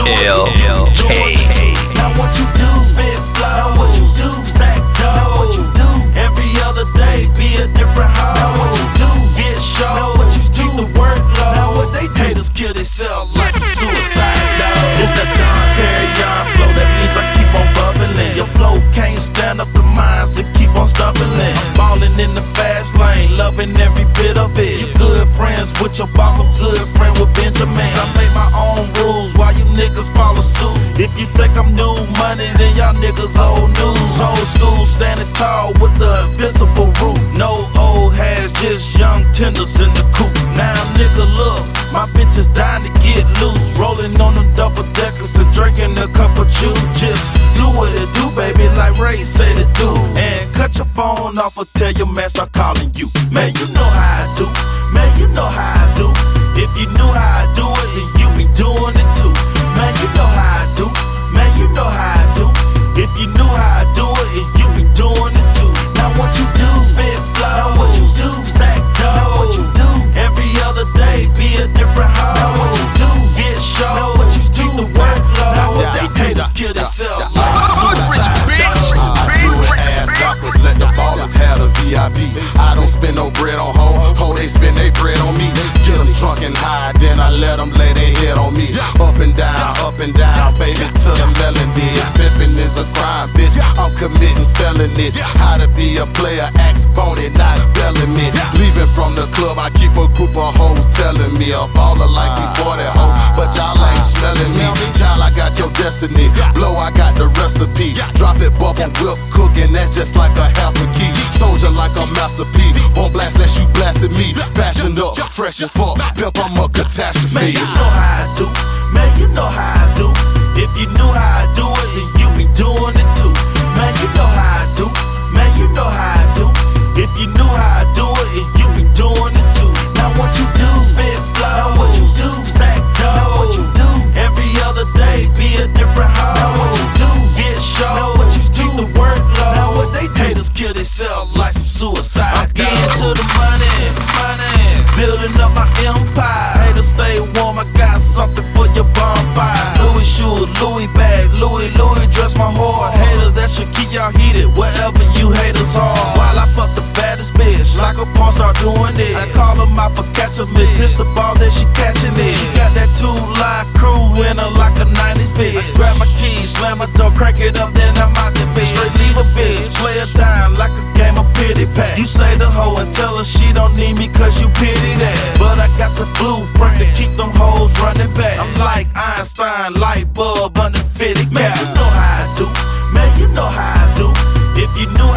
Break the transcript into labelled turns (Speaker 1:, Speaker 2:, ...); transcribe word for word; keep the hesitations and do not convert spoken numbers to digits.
Speaker 1: L K.
Speaker 2: Now what you do, spit flow. Now what you do, stack dough. Now what you do, every other day be a different hoe. Now what you do, get show. Now what you do, the workload. Now what they do, haters kill themselves like some suicide though. It's the Don Perignon flow, that means I keep on bubbling. Your flow can't stand up the minds that keep on stumbling. Ballin' in the fast lane, loving every bit of it. You good friends with your boss, I'm good friend with Benjamin. I make my own rules while you niggas follow suit. If you think I'm new money, then y'all niggas old news. Old school standing tall with the invisible roof. No old hads, just young tenders in the coop. Now nigga look, my bitch is dying to get loose. Rolling on them double deckers and drinking a cup of juice. Just do what it do, baby, like Ray say to do. And cut your phone off or tell your man start calling you. Man, you know how I do. Man, you know how I do. If you knew how I do it, then you be doing it too. Man, you know how I do. Man, you know how I do. If you knew how I do it, then you be doing it too. Now what you do, spit flow. Now what you do, stack dough. Now what you do, every other day be a different hoe. Now what you do, get show. Now what you do, the workload. Now what they haters kill themselves like some suicide.
Speaker 3: Let the ballers have the V I P. I don't spend no bread on hoe, hoe they spend they bread on me. Get them drunk and high, then I let them lay their head on me. Up and down, up and down, baby, to the melody. Pimpin' is a crime, bitch, I'm committing felonies. How to be a player, axe Boney, not Bellamy. Leaving from the club, I keep a group of hoes telling me a baller like he forty hoe, but y'all ain't smelling me. Child, I got your destiny, blow, I got the recipe. Drop it, bubble, whip, cooking, that's just like a half a key. Soldier like a Master P. Won't blast unless you blasted me. Fashion up, fresh as fuck. Pimp, I'm a catastrophe.
Speaker 2: Man, you know how I do. Man, you know how I do. If you knew how I do it, then you be doing it too. Man, you know how I do. Man, you know how I do. If you knew how I do it, then you be doing it too. Now what you do, spit flow. Now what you do, stack dough. Now what you do, every other day be a different hoe. Now what you do, get show. Now what you do, the workload. Now what they haters kill themselves like some suicide. I'm getting to the money, money, building up my empire. Haters stay warm, I got something for your bonfire. Louis shoes, Louis bag, Louis, Louis dress my whore. Hater that should keep y'all heated wherever you haters are. While I fuck the baddest bitch, like a porn star doing it. I call them out for catching me, pitch the ball, then she catching it. She got that two-line crew in her like a nineties bitch. Grab my keys, slam my door, crank it up, then I'm out the bitch. Straight leave a bitch, play a dime like a game of pity pat. You say the hoe and tell her she don't need me cause you pity that. But I got the blueprint to keep them hoes running back. I'm like Einstein, light bulb under fifty cap. Man, you know how I do. Man, you know how I do. If you knew